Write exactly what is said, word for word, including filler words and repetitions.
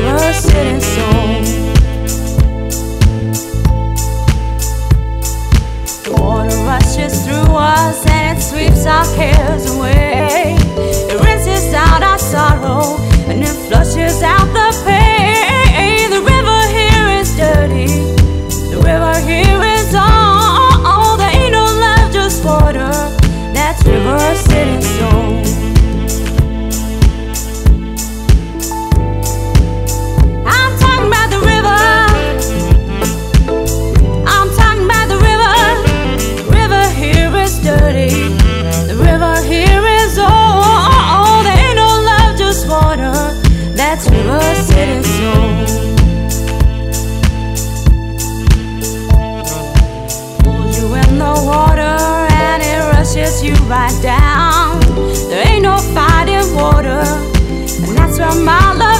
River City Soul. The water rushes through us and it sweeps our cares away. It rinses out our sorrow and it flushes out the pain. The river here is dirty. The river here is all. There ain't no love, just water. That's River City Soul. I'm talking about the river. I'm talking about the river. The river here is dirty. The river here is old. There ain't no love, just water. That's River City Soul. Pulls you in the water and it rushes you right down. There ain't no fighting water, and that's where my love